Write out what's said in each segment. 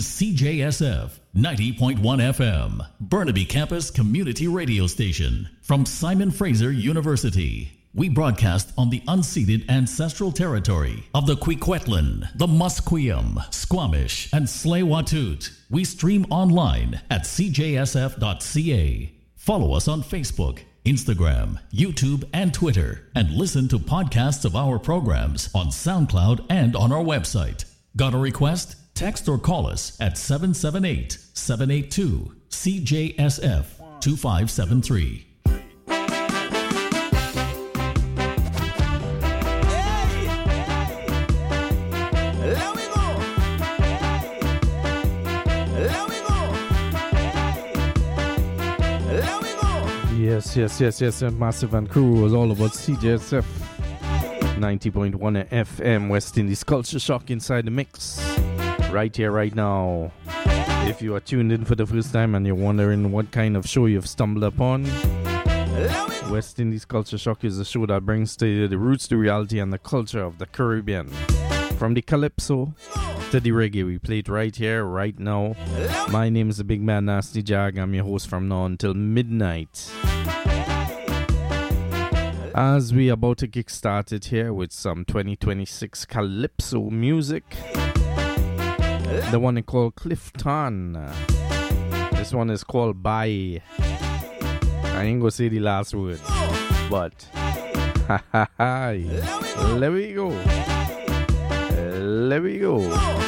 CJSF 90.1 FM, Burnaby Campus Community Radio Station. From Simon Fraser University. We broadcast on the unceded ancestral territory of the Kwikwetlan, the Musqueam, Squamish, and Tsleil-Waututh. We stream online at cjsf.ca. Follow us on Facebook, Instagram, YouTube, and Twitter, and listen to podcasts of our programs on SoundCloud and on our website. Got a request? Text or call us at 778-782-CJSF-2573. Yes, Massive and crew was all about CJSF 90.1 FM, West Indies Culture Shock inside the mix. Right here, right now. If you are tuned in for the first time and you're wondering what kind of show you've stumbled upon, West Indies Culture Shock is a show that brings to you the roots, the reality, and the culture of the Caribbean. From the calypso to the reggae, we play it right here, right now. My name is the Big Man Nasty Jag. I'm your host from now until midnight. As we are about to kick started here with some 2026 calypso music. The one they call Clifton. This one is called Bye. I ain't gonna say the last word, but there we go. There we go.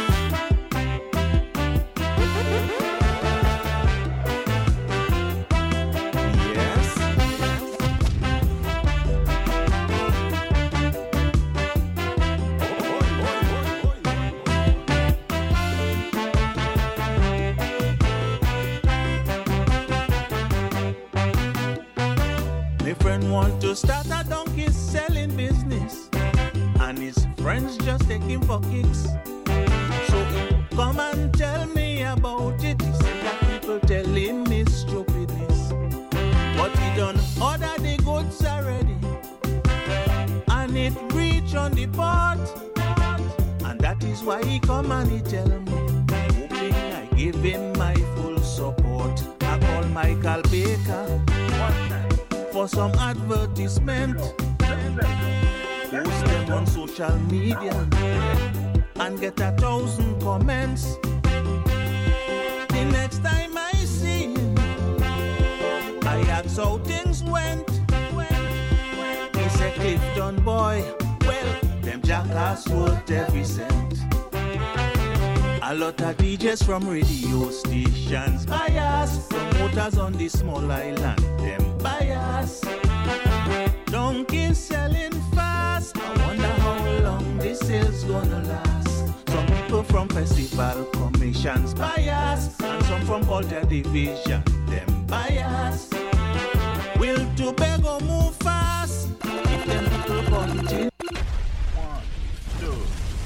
Want to start a donkey selling business, and his friends just take him for kicks. So come and tell me about it. He said that people tell him his stupidness, but he done order the goods already, and it reach on the pot, and that is why he come and he tell me, hoping I give him my full support. I call Michael Baker for some advertisement, post them on social media and get 1,000 comments. The next time I see him, I ask how things went. He said, Clifton boy, well, them jackass worth every cent. A lot of DJs from radio stations bias, promoters on the small island, them bias. Donkeys selling fast, I wonder how long this sale's gonna last. Some people from festival commissions bias, and some from culture division, them bias. Will Tobago move fast if them people continue? 1, 2.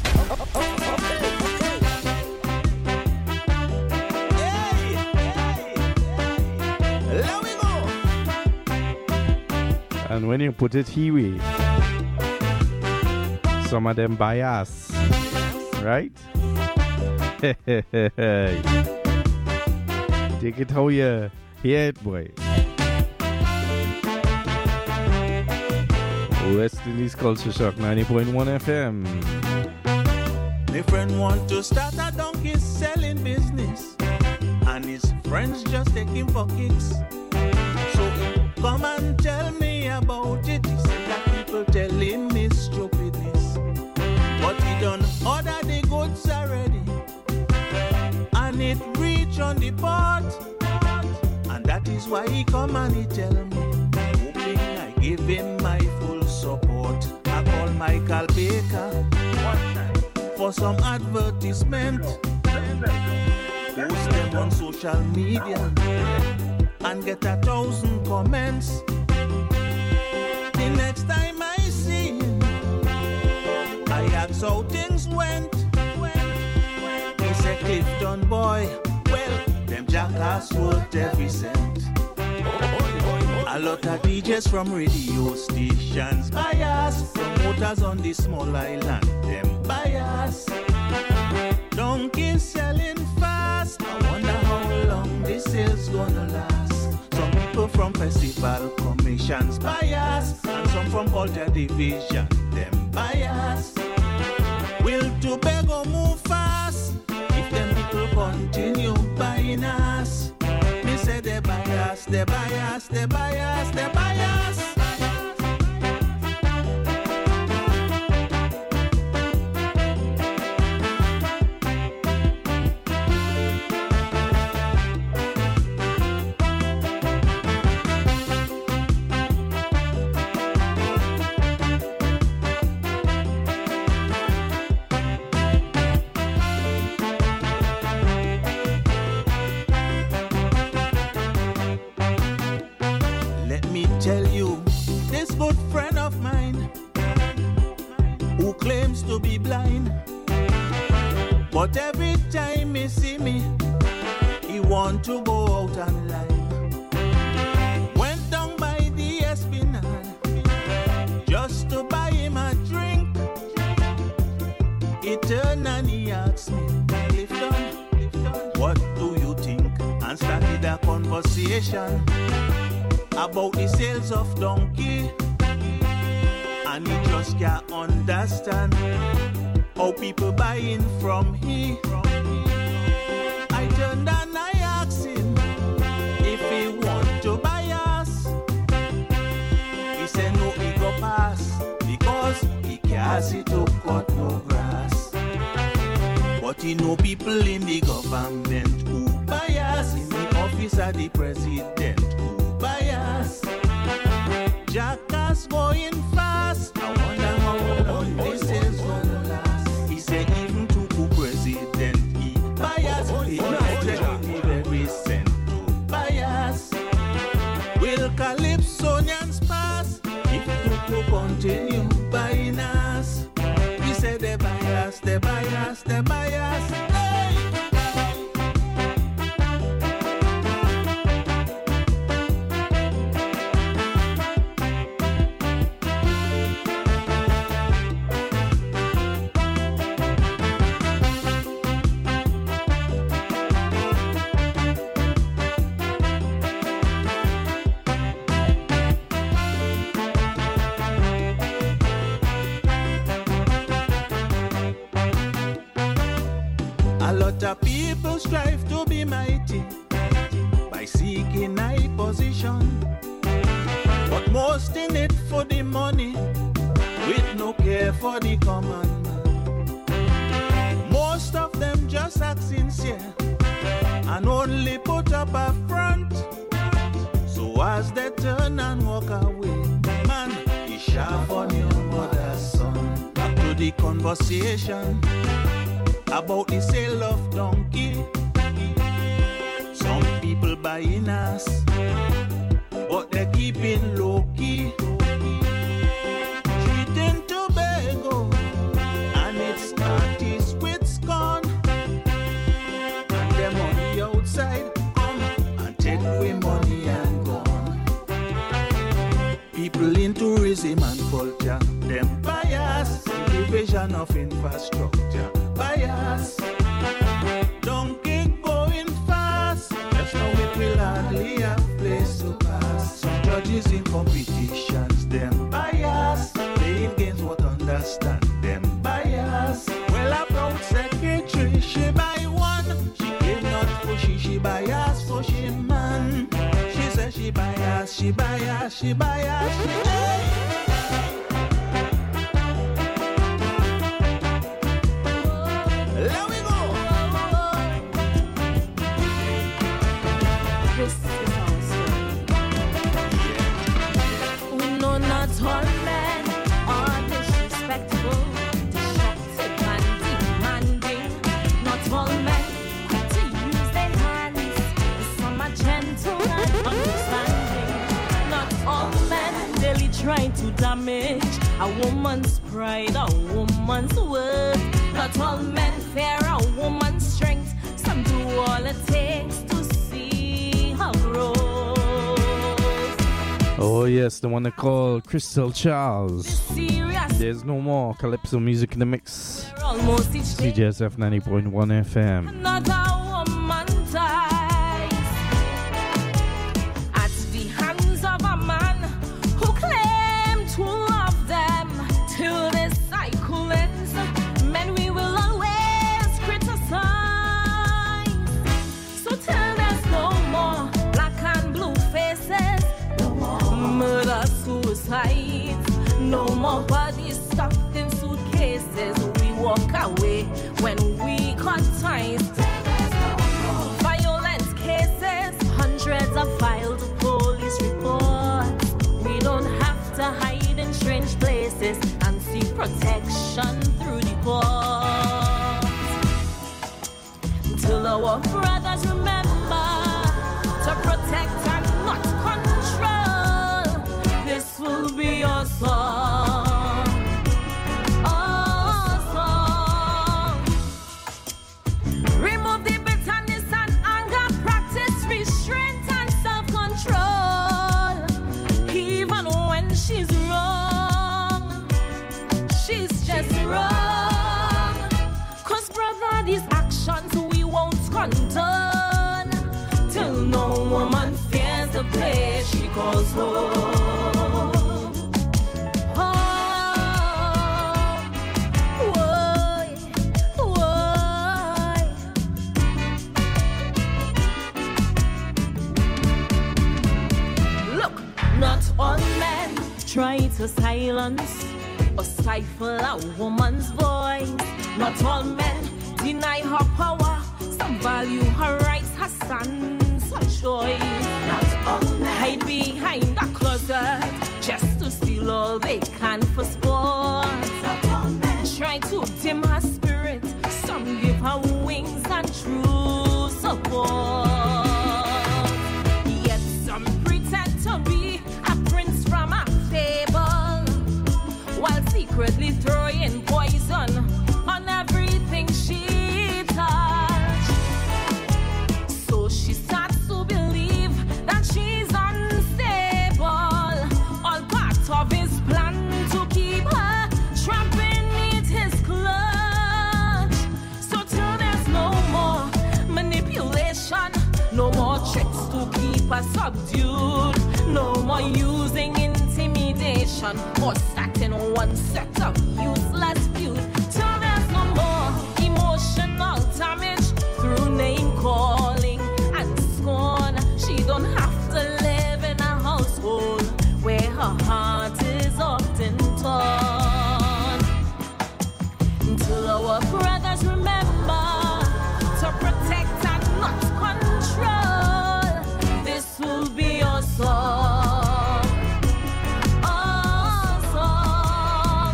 And when you put it here, some of them bias, right? Take it how you hear it, boy. West Indies Culture Shock 90.1 FM. My friend want to start a donkey selling business, and his friends just take him for kicks. So come and tell me about it. He said that people tell him his stupidness, but he done order the goods already, and it reach on the pot, and that is why he come and he tell me, hoping I give him my full support. I call Michael Baker for some advertisement, post them on social media and get 1,000 comments. The next time I see him, I ask how things went. He said, Clifton boy, well, them jackass worth every cent. A lot of DJs from radio stations bias, promoters on the small island, them bias. Donkeys selling fast, festival commissions bias, and some from culture division, them bias. Will Tobago move fast if them people continue buying us? Me say they bias, they bias, they bias, they bias. Tell you, this good friend of mine who claims to be blind, but every time he see me, he want to go out online. Went down by the Espinal just to buy him a drink. He turned and he asked me, Clifton, what do you think? And started a conversation about the sales of donkey, and he just can't understand how people buying from he. I turned and I asked him if he want to buy us. He said no, he go pass because he can't see to cut no grass. But he know people in the government who buy us, in the office of the president bias. Jackass going fast. I wonder how long this is gonna last. He said even to the president he bias. He not very cent to bias. Will Calypsonians pass if to continue buying us? He said they bias, they bias, they bias. Hey! A lot of people strive to be mighty by seeking high position, but most in it for the money with no care for the common man. Most of them just act sincere and only put up a front. So as they turn and walk away, man, it's sharp on your mother's son. Back to the conversation about the sale of donkey. Some people buying us, but they're keeping low key. Treating Tobago and its artists with scorn. And them on the outside come and take away money and gone. People in tourism and culture, them bias, division of infrastructure. Bias, donkey going fast. Just know it will hardly have place to pass. Some judges in competitions, them bias. Playing games, what understand them bias. Well, a proud secretary, she buy one. She came not for she bias for she man. She said she bias, she bias, she bias, she hey. Trying to damage a woman's pride, a woman's worth. Not all men fear a woman's strength. Some do all it takes to see her grow. Oh yes, the one they call Crystal Charles. There's no more Calypso music in the mix. CJSF 90.1 FM. Another woman dies at the hands brothers remember to protect and not control, this will be your song. Oh, song. Remove the bitterness and anger, practice restraint and self-control. Even when she's wrong, she's just wrong. 'Cause brother, these actions we won't condone till no woman fears the place she calls home. All men try to silence or stifle a woman's voice. Not all men deny her power. Some value her rights, her stance, her choice. Not all men hide behind a closet just to steal all they can for sport. Not all men try to dim her spirit. Some give her wings and true support. Yet some pretend to be from a fable, while secretly throwing poison on everything she touched. So she starts to believe that she's unstable, all part of his plan to keep her trapped beneath his clutch. So till there's no more manipulation, no more tricks to keep her subdued, no more using intimidation or starting one set of useless feud. Till there's no more emotional damage through name calling and scorn. She don't have to live in a household where her heart is often torn. Till our brothers remember to protect and not control, this will be your song. Oh, song.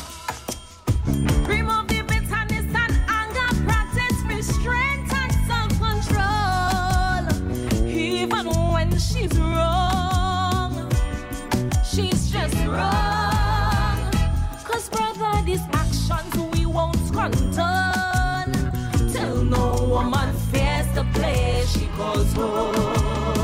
Remove the bitterness and anger, practice restraint and self-control. Even when she's wrong, she's just wrong. 'Cause brother, these actions we won't condone till no woman fears the place she calls home.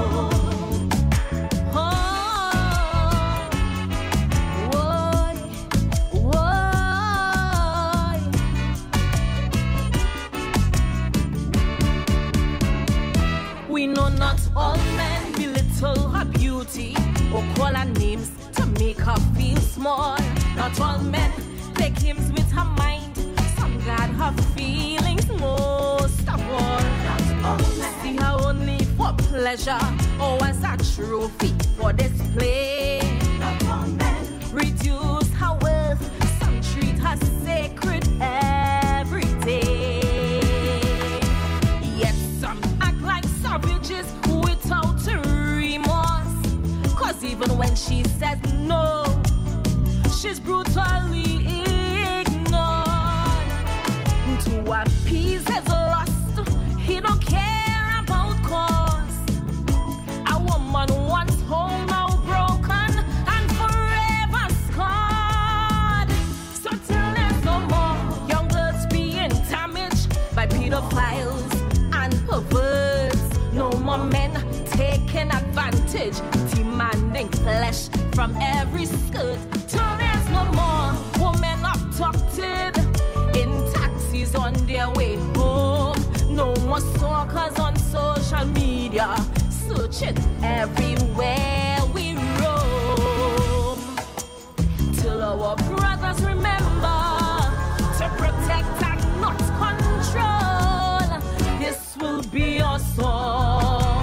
We know not all men belittle her beauty or call her names to make her feel small. Not all men take hymns with her mind. Some guard her feelings most of all. Not all men see her only for pleasure or as a trophy for display. Not all men reduce her worth. Some treat her sacred every day. Yet some act like savages without remorse. 'Cause even when she says no, she's brutally ignored. To appease his lust, he don't care about cause. A woman once whole, now broken and forever scarred. So till there's no more young girls being damaged by pedophiles and perverts, no more men taking advantage, demanding flesh from every skirt. Till there's no more women abducted in taxis on their way home. No more stalkers on social media, searching everywhere we roam. Till our brothers remember to protect and not control, this will be your song.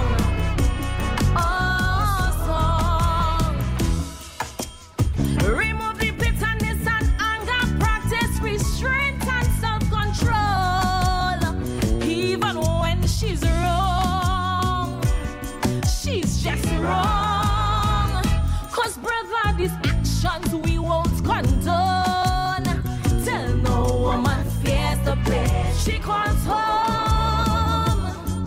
Oh, song. Remove the bitterness and anger, practice restraint and self-control. Even when she's wrong, she's just wrong. 'Cause brother, these actions we won't condone till no woman fears the place she calls home.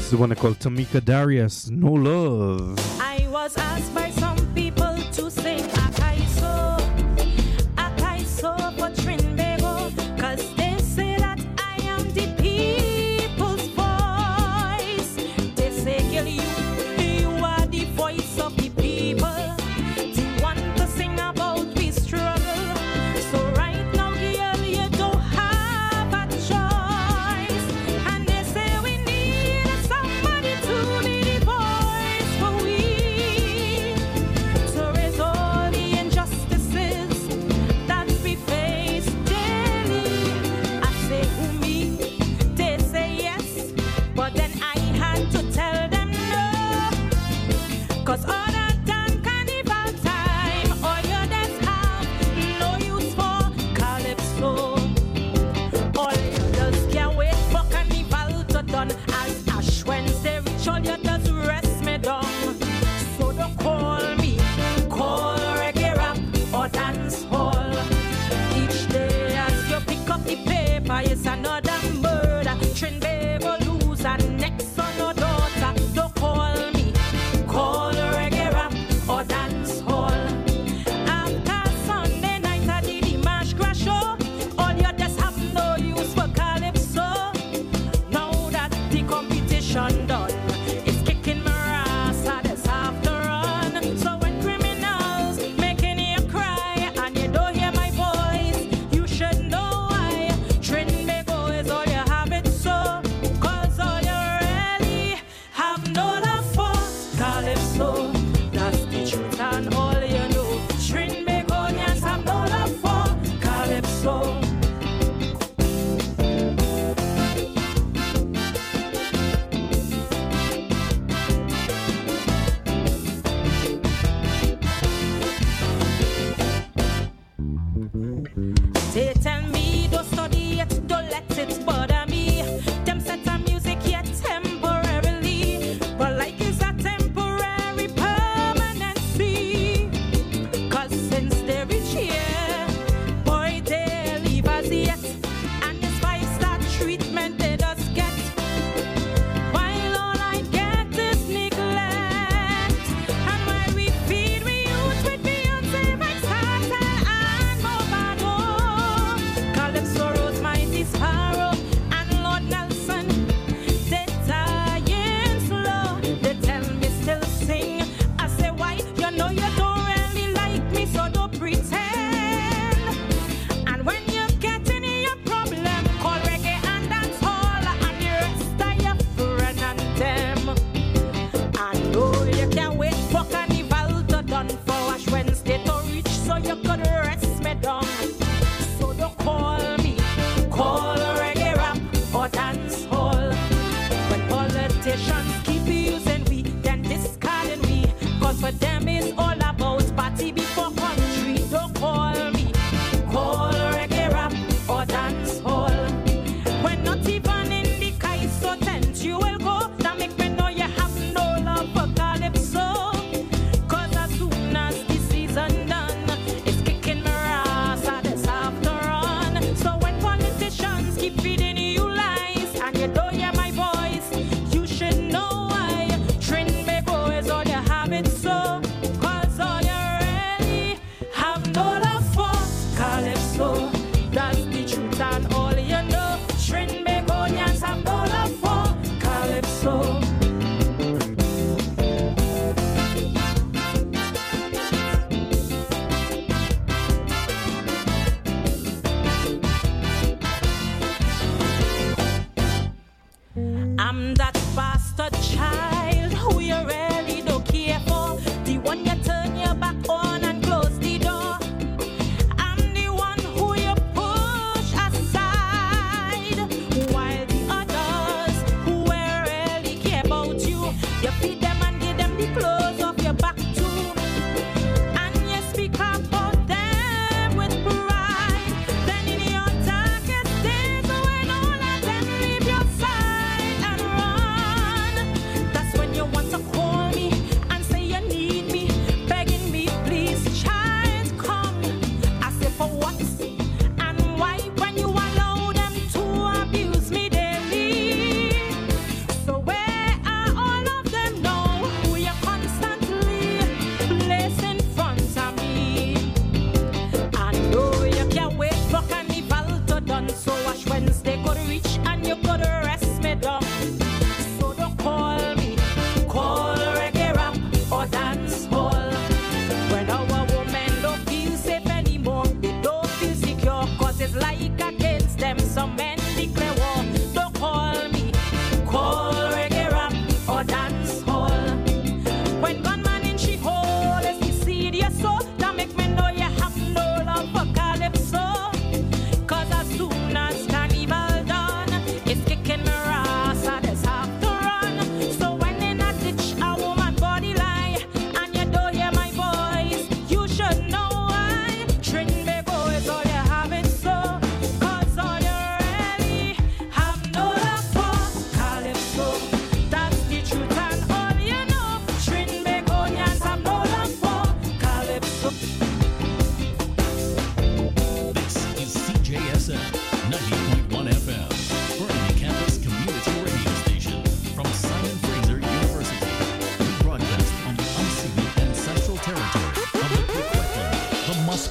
This is one called Tamika Darius, No Love. I was asked by some people to sing Akaiso for Trinbago, cause they say that I am the people's voice. They say, girl, you are the voice of the people. Do you want to sing about we struggle? So right now, girl, you don't have a choice. And they say we need somebody to be the voice for we, to raise all the injustices that we face daily. I say who me, they say yes, but then I had to tell them no. Cause other than carnival time, all you just have no use for calypso. All you just can't wait for carnival to done. As Ash Wednesday reach, all you just rest me down. So don't call me, call reggae rap or dance hall. Each day as you pick up the paper, it's another murder. Trinbago lose and next son or daughter. Don't call me, call reggae rap or dance hall. After Sunday night I did the Marsh Crash show. All you just have no use for calypso. Now that the competition done, it's kicking my ass, I just have to run. So when criminals making you cry and you don't hear my voice, you should know why. Trinbago is all you have it so. Cause all you really have no love for calypso. That's the truth and all you know. Trinbagonians have no love for calypso. They tell me don't study it, don't let it bother me. Them set a music yet temporarily, but like is a temporary permanency. Cause since they reach here, boy they leave us yet. And this five-star treatment they just get, while all I get is neglect. And while we feed we youth with Beyonce, Vybz Kartel and Mobado, Calypso, Rose, Mighty Sparrow and Lord Nelson, they dying slow. They tell me still sing. I say why? You know you don't really like me, so don't pretend. And when you get in your problem, call reggae and dance hall, and the rest are your friend and them. I know you can't wait for carnival to done, for Ash Wednesday to reach, so you could rest me down. So don't call me, call reggae rap or dance hall. When politicians keep using we, then discarding we. Cause for them it's all about party before country. Don't call me, call reggae rap or dance hall. When not even in the Kaiso tent you will go. That make me know you have no love for calypso. Cause as soon as the season done, it's kicking my ass, I just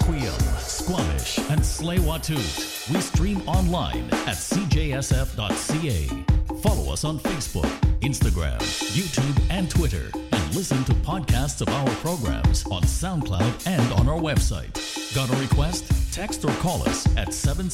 Musqueam, Squamish, and Tsleil-Waututh. We stream online at cjsf.ca. Follow us on Facebook, Instagram, YouTube, and Twitter, and listen to podcasts of our programs on SoundCloud and on our website. Got a request? Text or call us at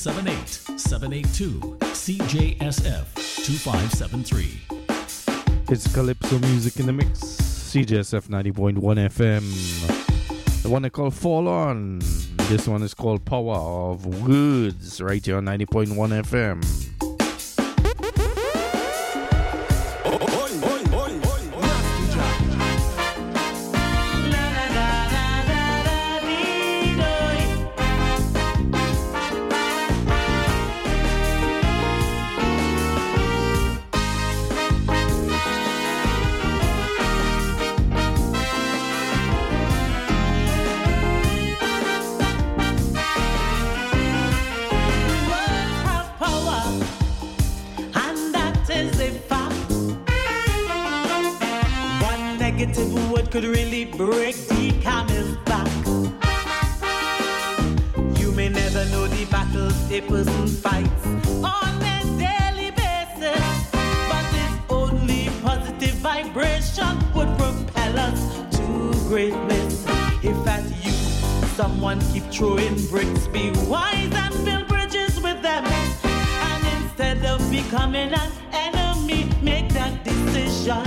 778-782-CJSF 2573. It's Calypso music in the mix. CJSF 90.1 FM. The one they call Fall On. This one is called Power of Words, right here on 90.1 FM. Could really break the camel's back. You may never know the battles a person fights on a daily basis, but this only positive vibration would propel us to greatness. If at you someone keep throwing bricks, be wise and build bridges with them, and instead of becoming an enemy, make that decision.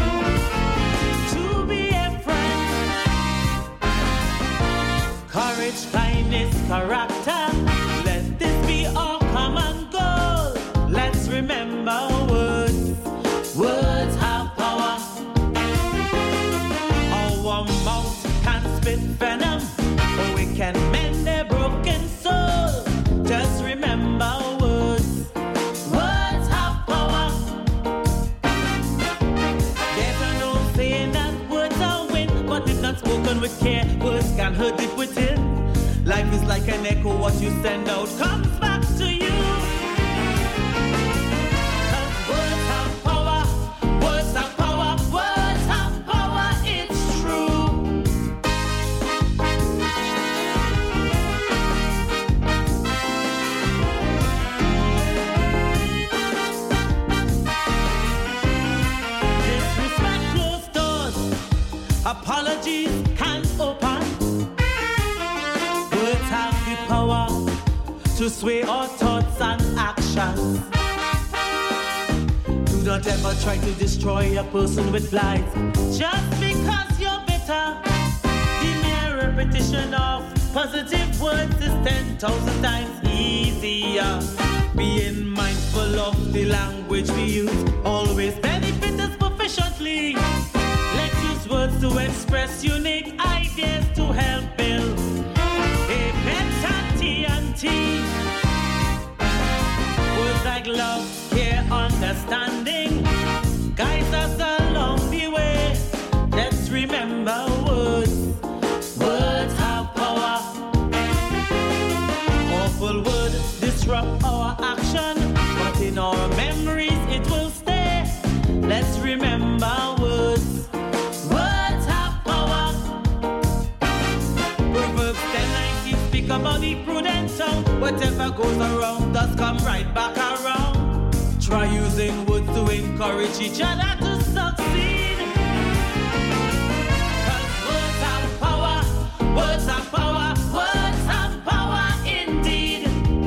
Courage, kindness, character, let this be our common goal. Let's remember words, words have power. Our mouth can spit venom, or we can mend a broken soul. Just remember words, words have power. There's an old saying that words are wind, but if not spoken with care, words can hurt deep within. Life is like an echo, what you send out comes back to you. 'Cause words have power, words have power, words have power, it's true. Disrespect closed doors, apologies can't open. Power to sway our thoughts and actions. Do not ever try to destroy a person with lies just because you're bitter. The mere repetition of positive words is 10,000 times easier. Being mindful of the language we use always benefits us proficiently. Let's use words to express unique ideas to help build a better TNT. Words like love, care, understanding guides us along the way. Let's remember words, words have power. Awful words disrupt our action, but in our memories it will stay. Let's remember words, words have power. Proverbs 10:19 speak about the prudent tongue. Whatever goes around does come right back around. Try using words to encourage each other to succeed. 'Cause words have power, words have power, words have power indeed.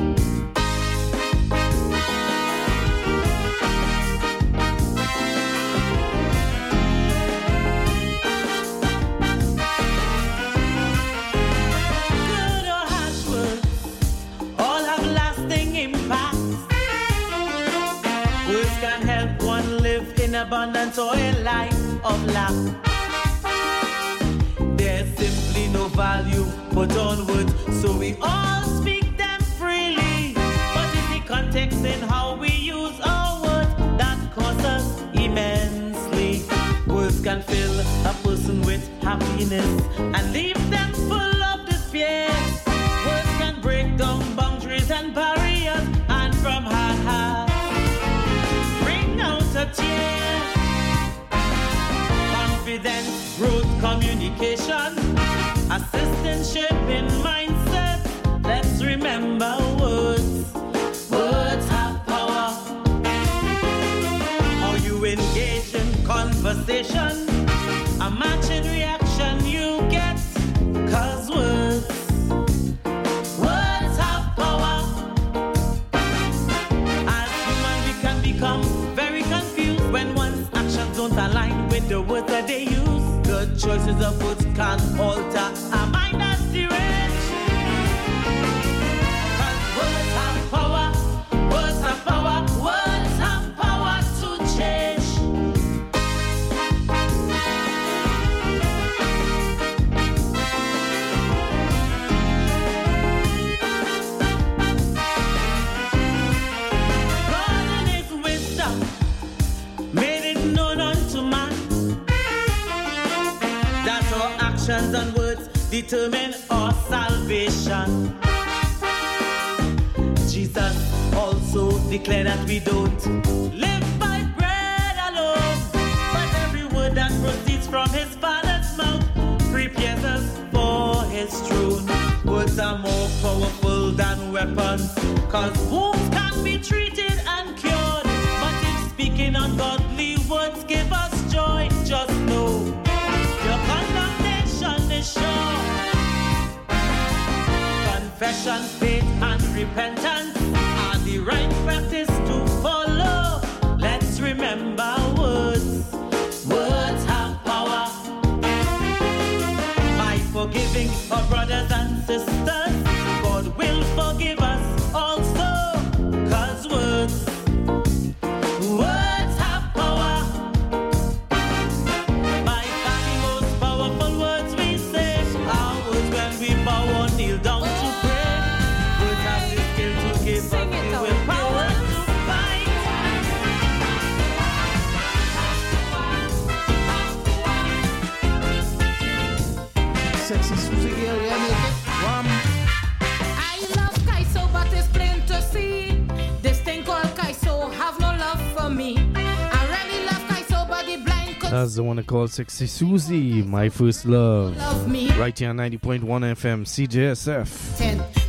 Good or harsh words all have lasting impacts. Words can help one live in abundance or a life of lack. There's simply no value put on words, so we all speak them freely. But it's the context in how we use our words that costs us immensely. Words can fill a person with happiness and leave them full of despair. Words can break down boundaries and barriers, and from heart bring out a tear. Confidence, growth, communication, assistance, shaping mindset. remember words. Words have power. How you engage in conversation, a matching reaction you get. 'Cause words have power. As humans we can become very confused when one's actions don't align with the words that they use. Good choices of words can alter a mind that's deranged. 'Cause words have power. Words have power. Words have power to change. And words determine our salvation. Jesus also declared that we don't live by bread alone, but every word that proceeds from his Father's mouth prepares us for his throne. Words are more powerful than weapons, 'cause wounds can be treated and cured. But if speaking ungodly words give us joy, just know your condemnation is sure. Confession, faith, and repentance are the right practice to follow. Let's remember words. Words have power. By forgiving our brothers and sisters, God will forgive us also. 'Cause words have power. By far the most powerful words we say are words when we bow or kneel down to pray. Words have the skill to give us the willpower to fight. Sexy Susie here, yeah, make it. I love Kaiso, but it's plain to see this thing called Kaiso have no love for me. I really love Kaiso, but the blind could That's the one called Sexy Susie, My First Love. love me. Right here on 90.1 FM, CJSF. 10.